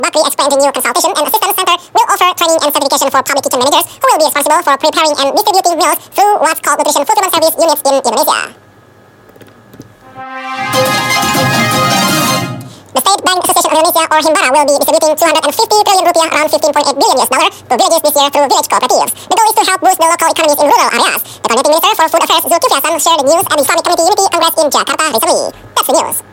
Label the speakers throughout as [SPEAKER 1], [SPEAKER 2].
[SPEAKER 1] Bakri explained the new consultation and assistance center will offer training and certification for public kitchen managers who will be responsible for preparing and distributing meals through what's called nutrition fulfillment service units in Indonesia. The State Bank Association of Indonesia, or Himbara, will be distributing 250 trillion rupiah, around $15.8 billion to villages this year through village cooperatives. The goal is to help boost the local economies in rural areas. The Coordinating Minister for Food Affairs, Zulkifli Hasan, shared the news at the Islamic Community Unity Congress in Jakarta recently. That's the news.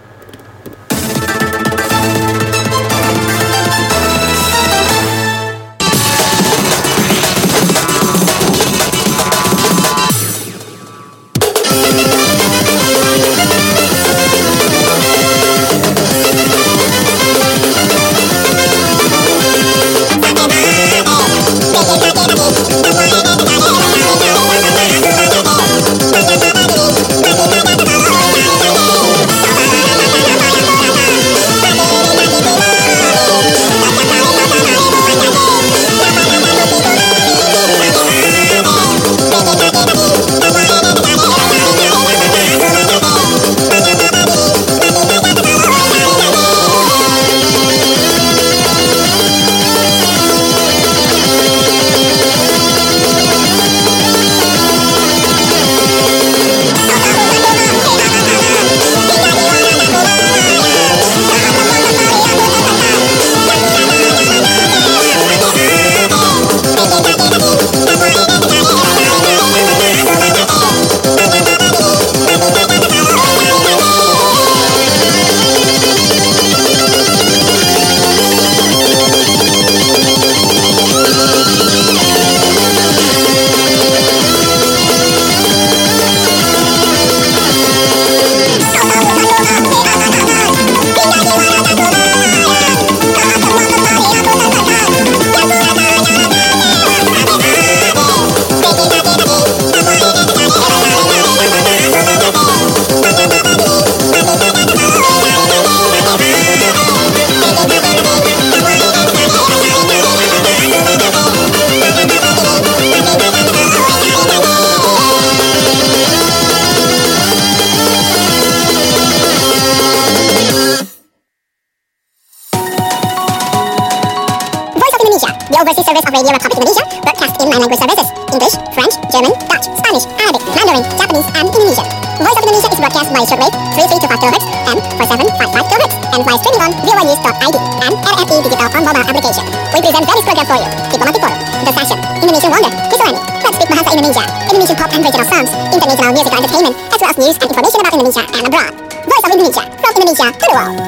[SPEAKER 1] Overseas service of Radio Republic Indonesia, broadcast in 9 language services: English, French, German, Dutch, Spanish, Arabic, Mandarin, Japanese, and Indonesian. Voice of Indonesia is broadcast by shortwave 3325 kHz and 4755 kHz, and by streaming on voanews.id and RRI Digital on mobile application. We present various program for you: Diplomatic Forum, The Session, Indonesian Wonder, Kisarani, Let's Speak Bahasa Indonesia, Indonesian pop and regional songs, international musical entertainment, as well as news and information about Indonesia and abroad. Voice of Indonesia, from Indonesia to the world.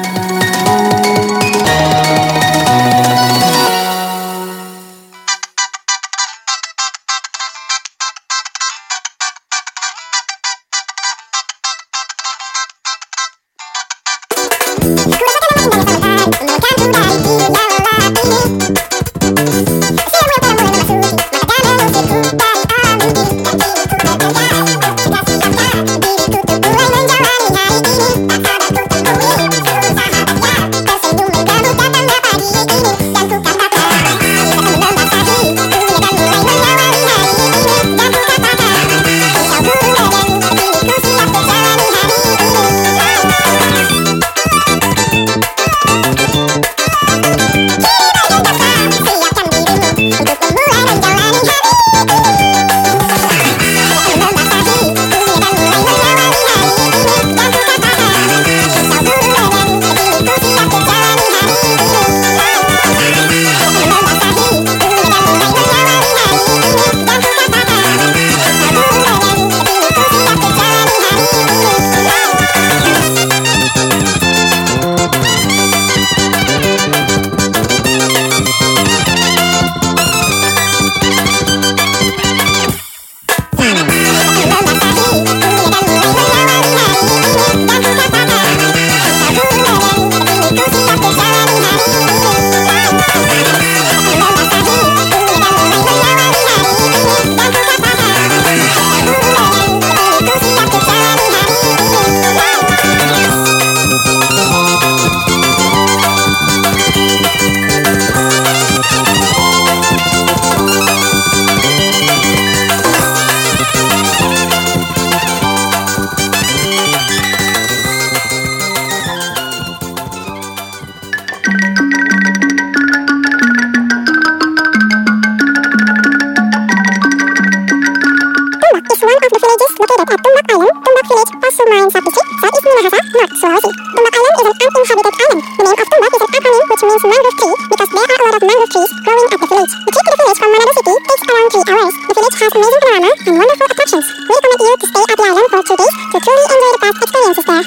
[SPEAKER 1] is mangrove tree because there are a lot of mangrove trees growing at the village. The trip to the village from Manado City takes around 3 hours. The village has amazing panorama and wonderful attractions. We recommend you to stay at the island for 2 days to truly enjoy the past experiences there.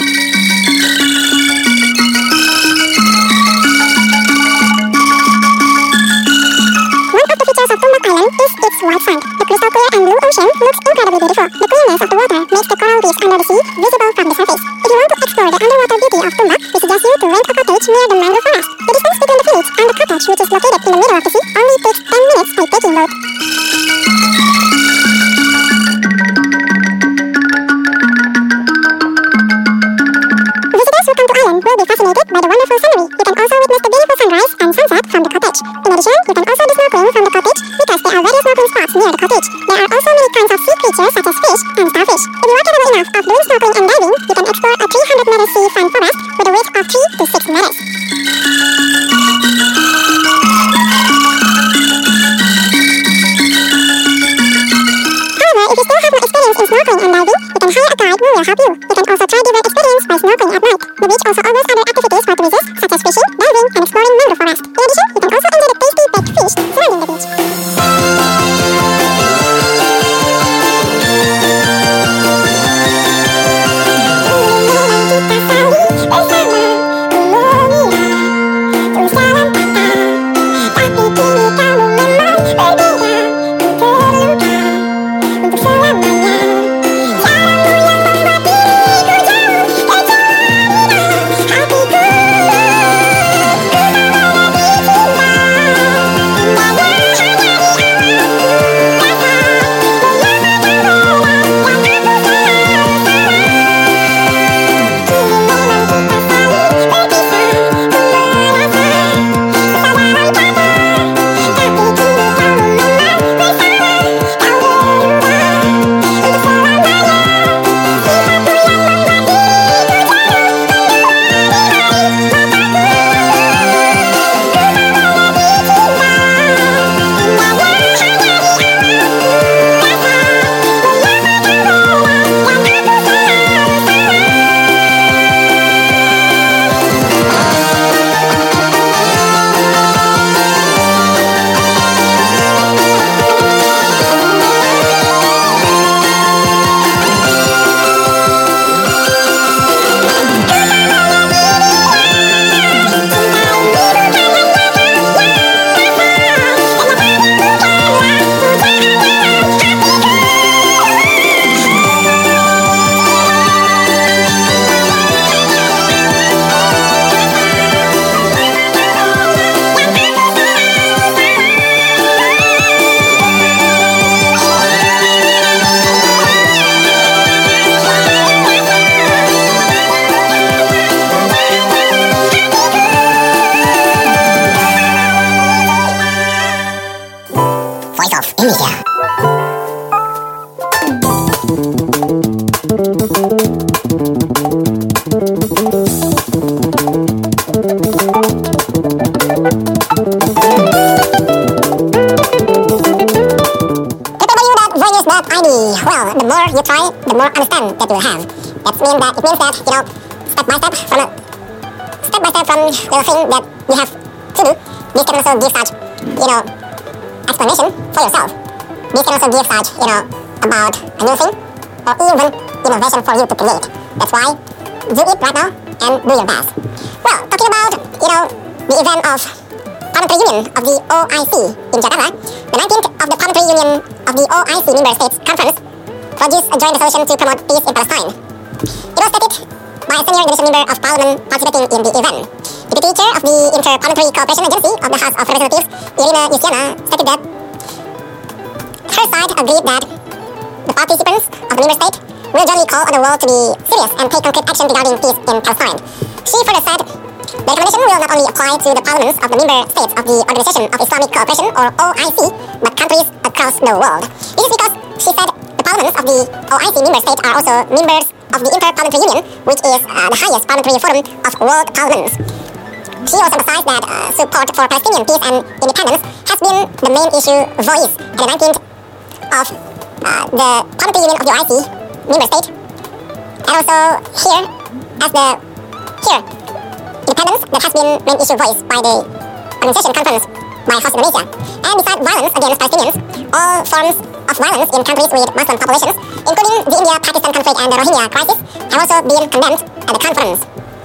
[SPEAKER 1] One of the features of Tumbak Island is its white sand. The crystal clear and blue ocean looks incredibly beautiful. The clearness of the water makes the coral reefs under the sea visible from the surface. If you want to explore the underwater beauty of Tumbak, we suggest you to rent a cottage near the mangrove forest. The distance between the village and the cottage, which is located in the middle of the sea, only takes 10 minutes by taking boat. Visitors who come to island will be fascinated by the wonderful scenery. You can also witness the beautiful sunrise and sunset from the cottage. In addition, you can also do snorkeling from the cottage because there are various snorkeling spots near the cottage. There are also many kinds of sea creatures such as fish and starfish. If you are capable enough of doing snorkeling and diving, you can explore a 300-meter sea fern forest with a width of 3 to 6 meters. However, if you still have no experience in snorkeling and diving, you can hire a guide who will help you. You can also try different experience by snorkeling at night. The beach also offers other activities for tourists such as fishing, diving, and exploring mangrove forest. In addition, you can also enjoy the tasty baked fish surrounding the beach. Well, the more you try, the more understand that you will have. It means that, step by step from the thing that you have to do, this can also give such, explanation for yourself. This can also give such, about a new thing, or even innovation for you to create. That's why, do it right now, and do your best. Well, talking about, the event of Parliamentary Union of the OIC in Jakarta, the 19th of the Parliamentary Union of the OIC Member States Conference produced a joint resolution to promote peace in Palestine. It was stated by a senior Indonesian member of parliament participating in the event. The deputy chair of the Inter-Parliamentary Cooperation Agency of the House of Representatives, Irina Yusiana, stated that her side agreed that the participants of the member state will jointly call on the world to be serious and take concrete action regarding peace in Palestine. She further said the recommendation will not only apply to the parliaments of the member states of the Organization of Islamic Cooperation, or OIC, but countries across the world. This is because, she said, the parliaments of the OIC member states are also members of the Inter-Parliamentary Union, which is the highest parliamentary forum of world parliaments. She also emphasized that support for Palestinian peace and independence has been the main issue voiced at the 19th of the Parliamentary Union of the OIC member state, and also here independence that has been main issue voiced by the organization confronts by Host Indonesia. And besides violence against Palestinians, all forms of violence in countries with Muslim populations, including the India-Pakistan conflict and the Rohingya crisis, have also been condemned at the conference.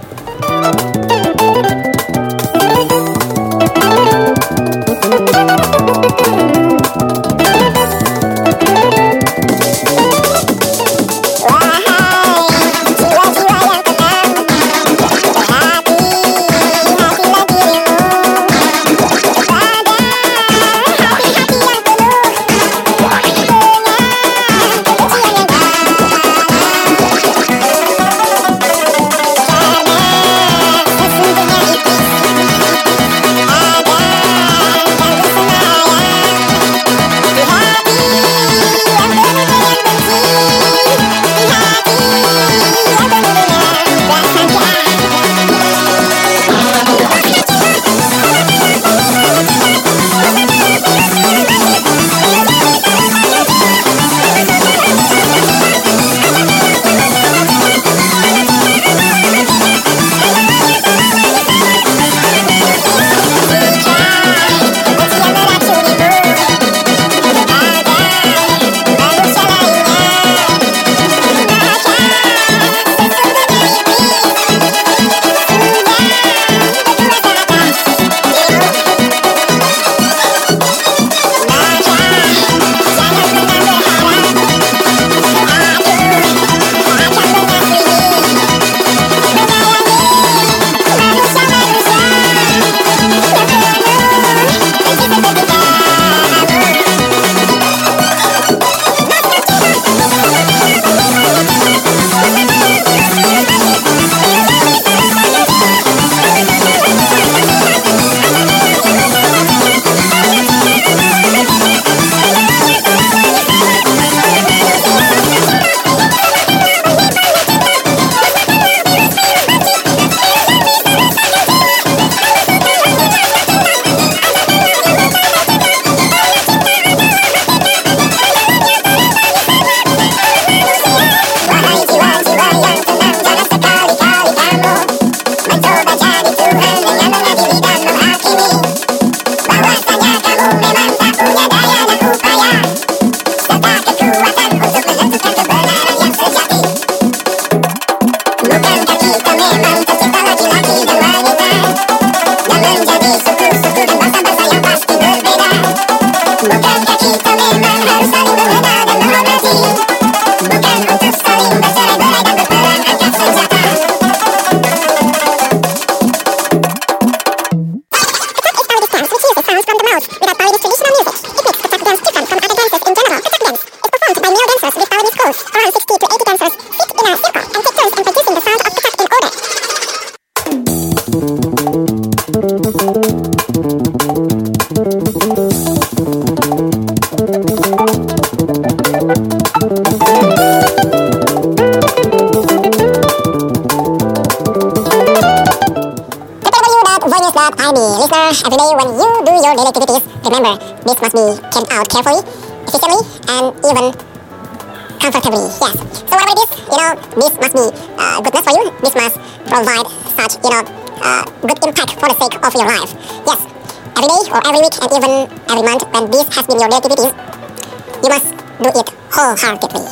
[SPEAKER 1] Every day when you do your daily activities, remember, this must be carried out carefully, efficiently, and even comfortably. Yes. So whatever it is, this must be goodness for you. This must provide such, good impact for the sake of your life. Yes. Every day or every week and even every month when this has been your daily activities, you must do it wholeheartedly.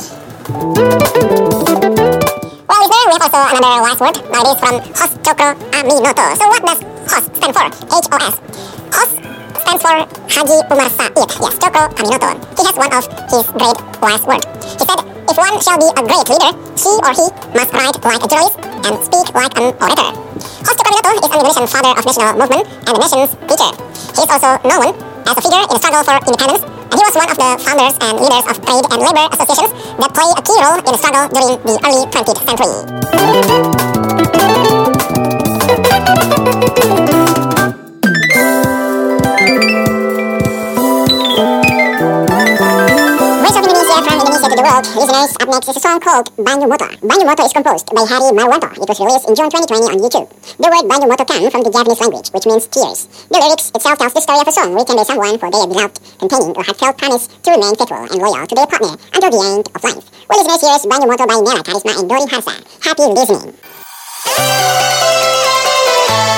[SPEAKER 1] Well, listener, we have also another wise word. Now it is from Host Cokro Aminoto. So what does HOS stand for? HOS. HOS stands for Haji Umar Said. Yes, Cokro Aminoto. He has one of his great wise words. He said, if one shall be a great leader, she or he must write like a journalist and speak like an orator. HOS Cokro Aminoto is an Indonesian father of national movement and the nation's teacher. He is also known as a figure in the struggle for independence, and he was one of the founders and leaders of trade and labor associations that play a key role in the struggle during the early 20th century. Voice of Indonesia from Indonesia to the world. Listeners, up next is a song called Banyu Motor. Banyu Motor is composed by Hari Marwanto. It was released in June 2020 on YouTube. The word Banyu Motor comes from the Javanese language, which means tears. The lyrics itself tells the story of a song written by someone for their beloved, containing a heartfelt promise to remain faithful and loyal to their partner until the end of life. Well, listeners, here's Banyu Motor by Nela Karisma and Dori Harsa. Happy listening.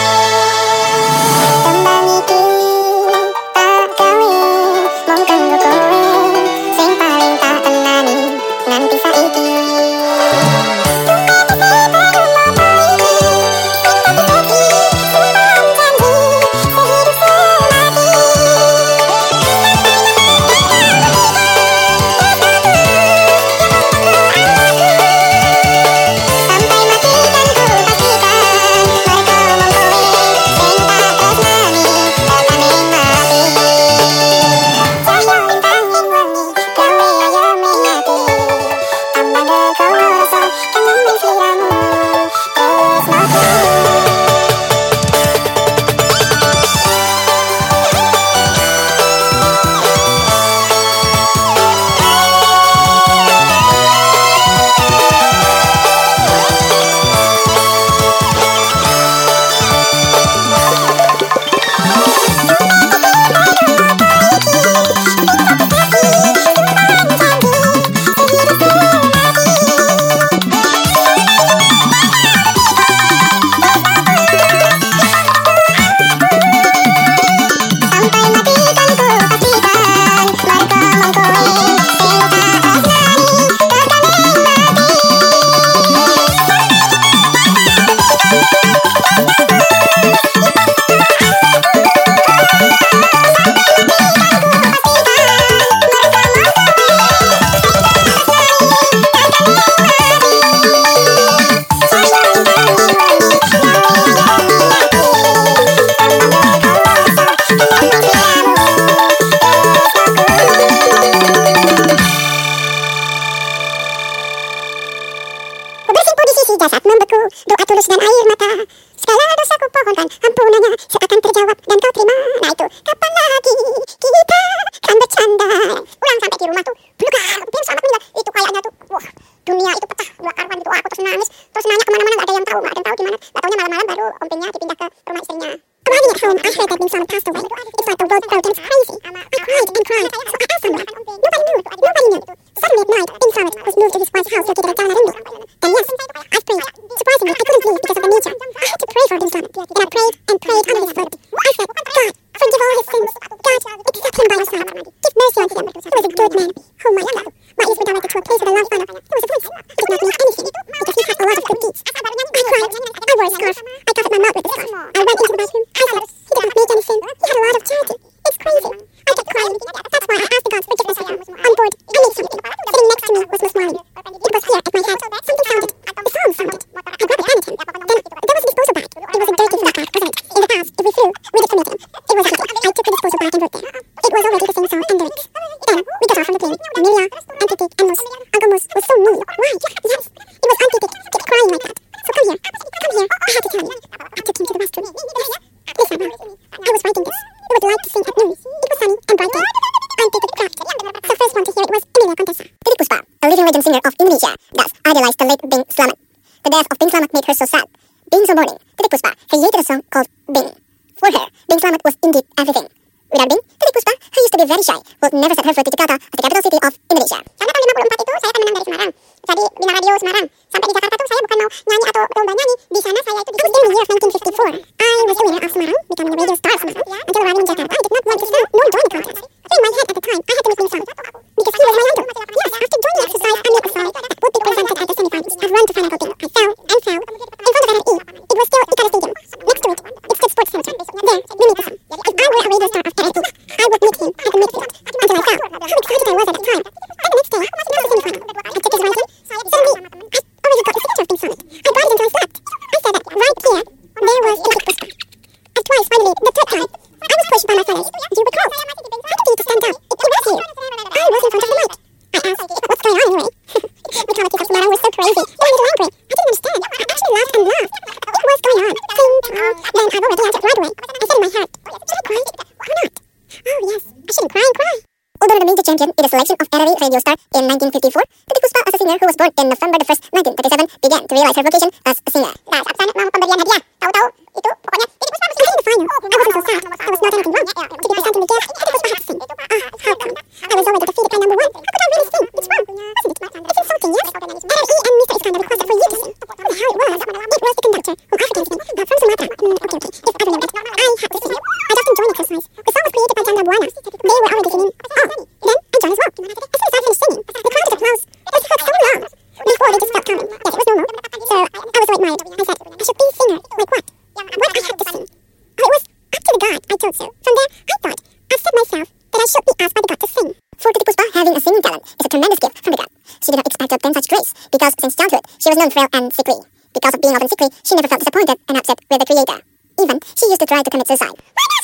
[SPEAKER 1] It was empty. I took the disposal bag and wrote there. It was already the same song and lyrics. Then we got off from the plane. Amelia, Auntie Pig, and Moose. Uncle Moose was so mean. Why? Yes, it was Auntie Pig kept crying like that. So come here. I had to tell you. I took him to the restroom. Listen now. I was writing this. We would like to sing at noon. It was sunny and bright day. Auntie Pig clapped. The first one to hear it was Emilia Contessa. Titik Puspa, a living legend singer of Indonesia, thus idolized the late Bing Slamet. The death of Bing Slamet made her so sad. Being so mourning, Titik Puspa created a song called Bing. For her, Bing Slamet was indeed everything. Without Bing, Titik Puspa, who used to be very shy, would never set her foot to Jakarta as the capital city of Indonesia. Karena tahun 54 itu saya akan menang dari Semarang. Jadi bina radio Semarang. Sampai di Jakarta tuh saya bukan mau nyanyi atau lomba nyanyi. Di sana saya itu in the year of 1954. I was the winner of Semarang, becoming a radio star of Semarang. Until arriving in Jakarta, I did not want to sell nor join the contest. In my head at the time, I had to miss Bing Slamet. Because he was my idol. Yes, after joining the exercise, I made a song that would be presented at the semi-finals. I run to final Bing. I fell and fell. In front of NRE, it was still Ikara Stadium. Next to it, it stood Sports Center. There, we meet the song. If I were a radio star of NRE, I would meet him at the midfield. Until I fell. How excited I was at the time. And the next day, it was the semi-final. I took his writing. Suddenly, I already got the signature of Bing Slamet. I brought it until I slept. I said that right here, there was Titik Puspa. And twice, finally, the third time, I was pushed by my fellows. Do you recall? I needed you to stand up. It was you. I was in front of the mic. I asked, what's going on anyway? The politics of Semarang was so crazy. They were a little angry. I didn't understand. I actually laughed and laughed. What was going on? Sing, then I already answered right away. I said in my heart, should I cry? Or not? Oh yes, I shouldn't cry and cry. Although the major champion in the selection of RRI Radio Star in 1954, Titik Puspa as a singer who was born in November 1st, 1937, began to realize her vocation as a singer. Nah, saat Sanet mau pemberian hadiah, tahu-tahu itu pokoknya Titik Puspa masih in the final. I wasn't so sad. There was not anything wrong. To be presented in the guest, Titik Puspa had to sing. How come? I was already defeated by number one. How could I really sing? It's wrong. Wasn't it? It's insulting, yes? RRI and Mr. Iskandar requested for you to sing. I wonder how it was. It was the conductor, who Afrikaans me, from Sumatra. Okay. If I remember it, I had to sing. I just enjoyed the exercise. The song was created by Janda Buana. They were already singing. Oh, then I joined as well. As soon as I finished singing, the crowd just applause. It took so long. Before they just stopped coming. Yes, it was normal. So I was so admired. I said, I should be a singer. Like what? What I had to sing. Oh, it was up to the God I told so. From there, I thought, I said myself that I should be asked by the God to sing. For Titik Puspa, having a singing talent is a tremendous gift from the God. She did not expect to obtain such grace, because since childhood, she was known frail and sickly. Because of being often sickly, she never felt disappointed and upset with the Creator. Even, she used to try to commit suicide.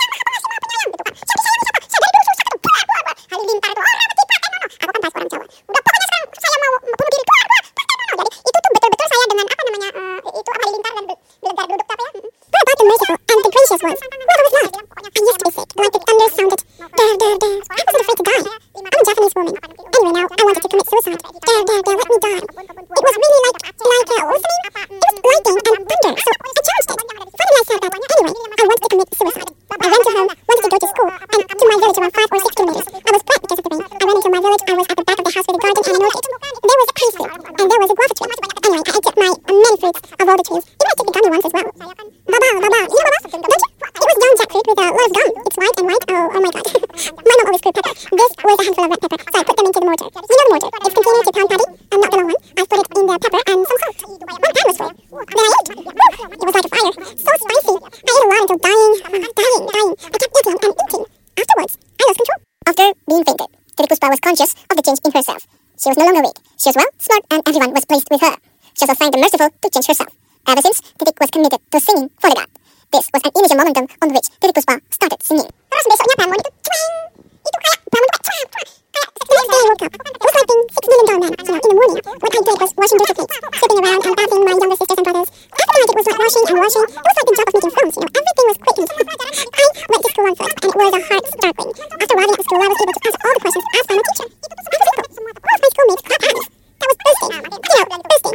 [SPEAKER 1] She was no longer weak. She was well, smart, and everyone was pleased with her. She was assigned the merciful to change herself. Ever since, Titik was committed to singing for the God. This was an initial momentum on which Titik Puspa started singing. Terus besoknya Pramon itu twang! Itu kayak Pramon itu kayak twang! The next day I woke up. It was like being $6 million man. In the morning, what I did was washing dirty plates, sweeping around and bathing my younger sisters and brothers. After night, it was like washing and washing. It was like the job of making films, Everything was quick and I went to school on foot, and it was a hard struggling. After arriving at the school, I was able to answer all the questions asked by my teacher. All of my schoolmates clapped hands. That was bursting. Bursting.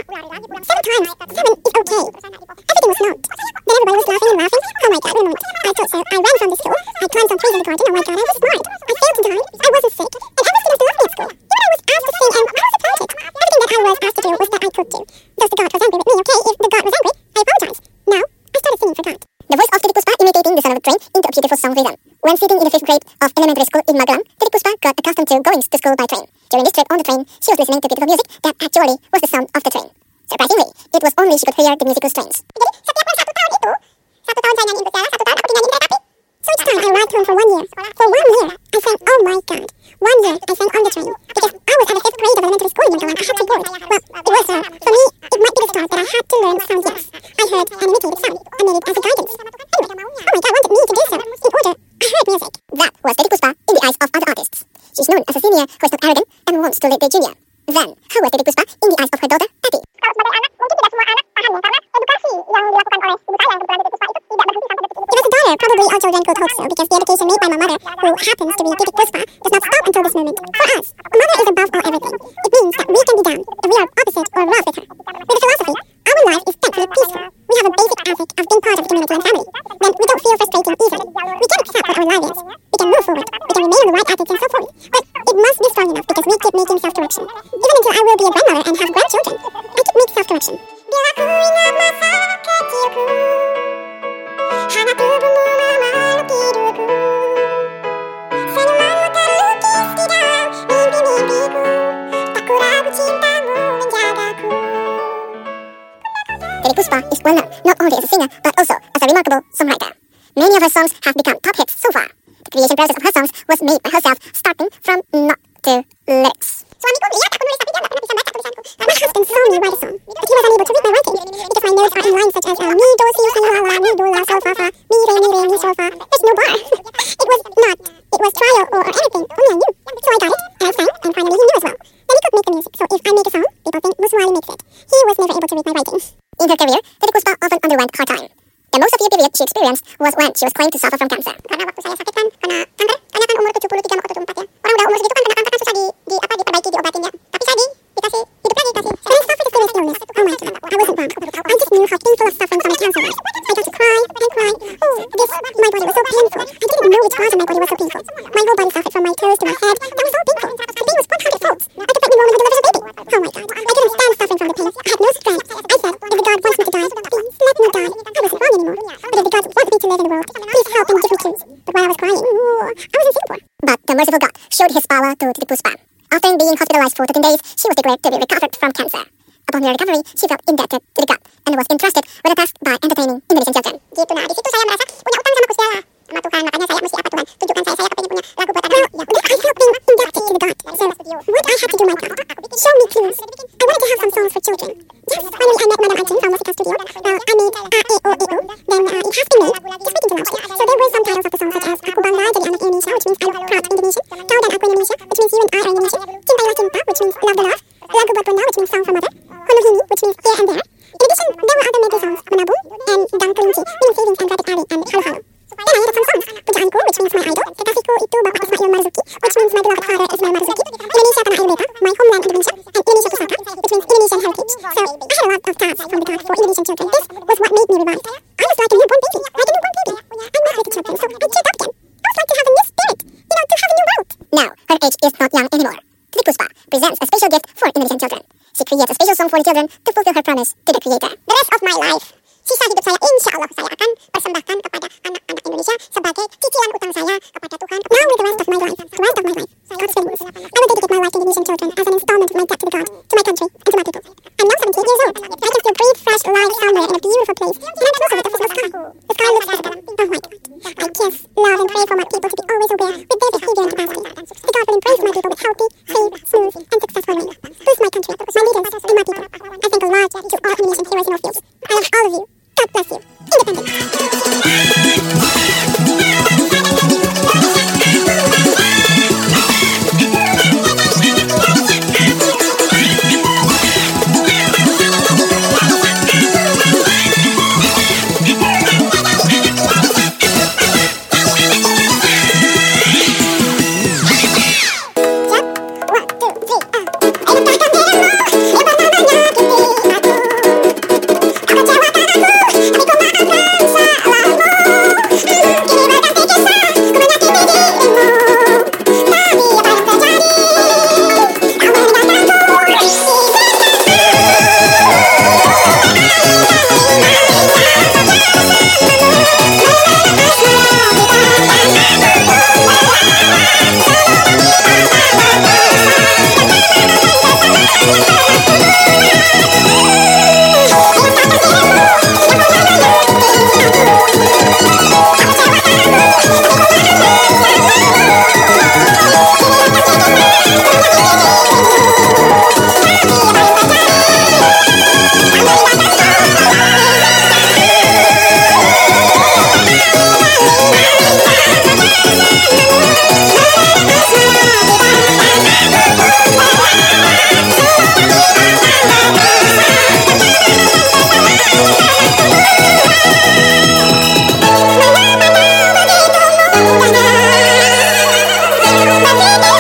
[SPEAKER 1] 7 times. 7 is okay. Everything was known. Then everybody was laughing and laughing. Oh my God, wait a moment. I thought so. I ran from the school. I climbed some trees in the garden. Oh my God, I was smart. I failed to die. I wasn't sick. And everyone seemed to love me at school. Even I was asked to sing, and I was supported. Everything that I was asked to do was that I could do. Thus the God was angry with me, okay? If the God was angry, I apologize. Now, I started singing for God. The voice of Titik Puspa imitating the sound of a train into a beautiful song rhythm. When sitting in the 5th grade of elementary school in Magelang, Titik Puspa got accustomed to going to school by train. During this trip on the train, she was listening to beautiful music that actually was the sound of the train. Surprisingly, it was only she could hear the musical strains. Jadi, setiap 1 tahun itu, 1 tahun saya nyanyi untuk Tiara, 1 tahun aku dinyanyiin kereta api. So each time I arrived home for 1 year. For 1 year, I sang, oh my god. 1 year, I sang on the train. Because I was at the 5th grade of elementary school in Yontalan. I had to board. Well, it was, for me, it might be the start that I had to learn sound yes. I heard and imitated sound and made it as a guidance. Anyway, oh my god wanted me to do so in order I heard music. That was Titi Puspa in the eyes of other artists. She's known as a senior who is not arrogant and wants to lead the junior. Then, who was Titi Puspa in the eyes of her daughter, Tati? Kalau sebagai anak, mungkin tidak semua anak paham karena edukasi yang dilakukan oleh ibu saya yang kebetulan Titi Puspa itu tidak berhenti sampai detik ini. If it's a daughter, probably all children could hope so, because the education made by my mother, who happens to be Titi Puspa, does not stop until this moment. For us, a mother is above all everything. It means that we can be down if we are opposite or love with her. With the philosophy, our life is thankfully peaceful. We have a basic ethic of being part of the community and family. Then we don't feel frustrating easily. We can accept what our life is. We can move forward. We can remain on the right attitude and so forth. But it must be strong enough because we keep making self-correction. Even until I will be a grandmother and have grandchildren, I keep making self-correction. Bila ku ingat masa kecilku, hangat tubuhmu memeluk hidupku, senyumanmu terlukis di dalam mimpi-mimpiku, tak ku ragu cintamu menjagaku. Titi Puspa is well known not only as a singer but also as a remarkable songwriter. Many of her songs have become top hits so far. The creation process of her songs was made by herself, starting from not to lyrics. Suamiku lihat aku nulis tapi dia nggak pernah bisa baca tulisanku. My husband saw me write a song, but he was unable to read my writing because my notes are in lines such as mi do si si la la mi do la sol fa fa mi re mi sol fa. There's no bar. It was trial or anything. Only I knew. So I got it and I sang and finally he knew as well. Then he could make the music. So if I make a song, people think Muswali makes it. He was never able to read my writing. In her career, Titi Puspa often underwent hard time. The most severe period she experienced was when she was claimed to suffer from cancer. Karena waktu saya sakit kan, kena kanker, karena kan umur 73 mau ke 74 ya. Orang udah umur segitu kan kena kanker kan susah diperbaiki, diobatin ya. Tapi saya dikasih hidup lagi, kasih. When I suffered this illness, oh my god, I wasn't wrong. I just knew how painful of suffering from a cancer was. I got to cry and cry. Oh, my body was so painful. I didn't know which part of my body was so painful. My whole body suffered from my toes to my head. That was so painful. The pain was 100 folds. I could pregnant woman who delivers a baby. Oh my god, I couldn't stand suffering from the pain. I had no strength. I said, if the God wants me to die, please let me die. I wasn't wrong anymore. But if the God wants me to live in the world, please help and give me choose. But while I was crying, I was in Singapore. But the merciful God showed his power to Titi Puspa. After being hospitalized for 13 days, she was declared to be recovered from cancer. Upon her recovery, she felt indebted to the God and was entrusted with a task by entertaining Indonesian children. Gitu, nah di situ saya merasa punya utang sama Gusti Allah, sama Tuhan. Makanya saya mesti apa Tuhan? Tunjukkan saya apa ini punya lagu buat anak. Well, I felt being indebted to the God. So, what I had to do my part? Show me clues. I wanted to have some songs for children. Yes, finally I met Madam Aichin from Musica Studio. Well, I made A-O-E-O. Then it has been made. Just speaking to launch. So there were some titles of the songs such as Aku Bangga Jadi Anak Indonesia, which means I'm proud Indonesian. Kau dan Aku Indonesia, which means you and I are Indonesian. Cintailah Cinta, which means love the love. Lagu buat Bunda, which means song for mother. Honohini, which means here and there. In addition, there were other medley songs, Menabung and Dang Kelinci, meaning savings and Rabbit Alley and Halo Halo. Then I added some songs. Pujaanku, which means my idol. Kekasihku itu Bapak Ismail Marzuki, which means my beloved father Ismail Marzuki. Indonesia Tanah Air Beta, my homeland Indonesia. And Indonesia Pusaka, which means Indonesian heritage. So, I had a lot of tasks from the God for Indonesian children. This was what made me revived. I was like a newborn baby. I met with the children, so I cheered up again. I was like to have a new spirit. To have a new world. Now, her age is not young anymore. Titi Puspa presents a special gift for Indonesian children. She creates a special song for the children to fulfill her promise to the Creator. The rest of my life, sisa hidup saya insya Allah saya akan persembahkan kepada anak-anak Indonesia sebagai cicilan utang saya kepada Tuhan. Now with the rest of my life, God's willing, I will dedicate my life to Indonesian children as an installment of my debt to the God, to my country, and to my people. I'm now 78 years old. I can still breathe fresh life somewhere in a beautiful place, and I'm closer with the physical sky. The sky looks better. Oh my God. I kiss, love, and pray for my people to be always aware with their behavior and capacity. The God will embrace my people with healthy, safe, smooth, and successful reign. Boost my country, my leaders, and my people. I thank the Lord to all Indonesian heroes in all fields. I love all of you. God bless you. Independence. Bye.